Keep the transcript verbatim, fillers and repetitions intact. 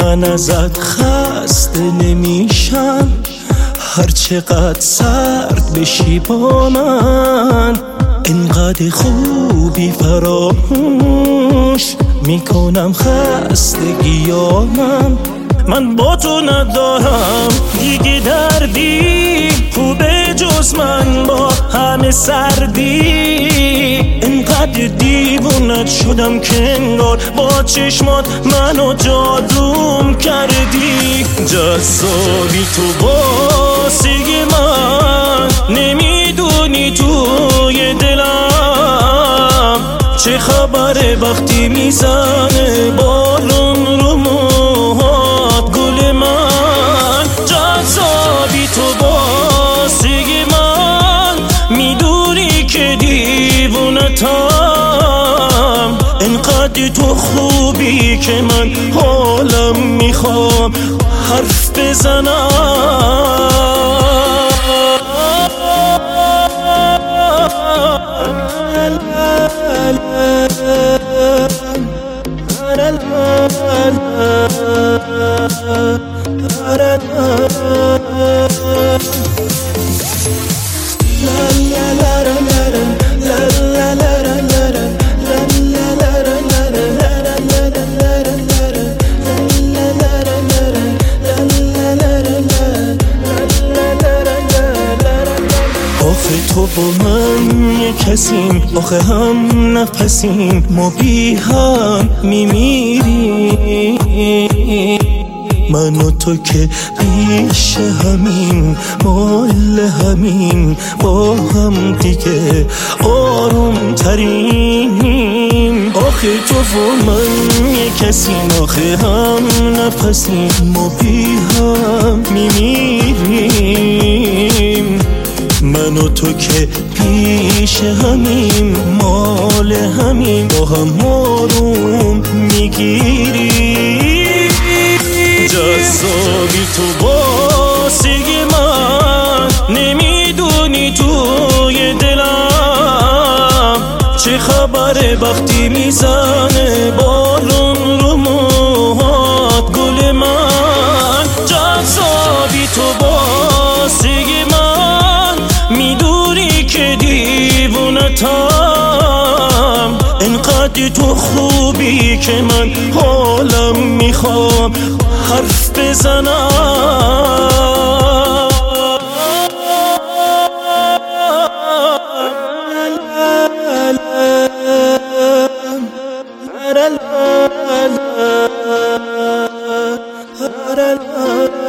من ازت خسته نمیشم، هر چقدر سرد بشی با من، اینقدر خوبی فراموش میکنم خستگیامم. من با تو ندارم دیگه دردی، خوبه جز من با همه سردی. اینقدر دیوونت شدم که انگار با چشمات منو جادوم کردی. جذابی تو واسه من، نمیدونی توی دلم چه خبره وقتی میزنه بالون رو موهات گل من. جذابی تو واسه من، میدونی که دیوونتم، اینقدر تو خوبی که من حالم میخوام حرف بزنم. تو با من یه کسیم، آخه هم نفسیم، ما بی هم میمیریم. من و تو که پیش همیم، مال همیم، با هم دیگه آروم تریم. آخه تو با من یه کسیم، آخه هم نفسیم، ما بی هم میمیریم. من و تو که پیش همیم، مال همیم، با هم آروم میگیریم. جذابی تو واسه من، نمیدونی توی دلم چه خبره وقتی میزنه بالون رو موهات گل من. جذابی تو واسه من، میدونی که دیوونتم، اینقدر تو خوبی که من حالم میخوام حرف بزنم. la la la la la la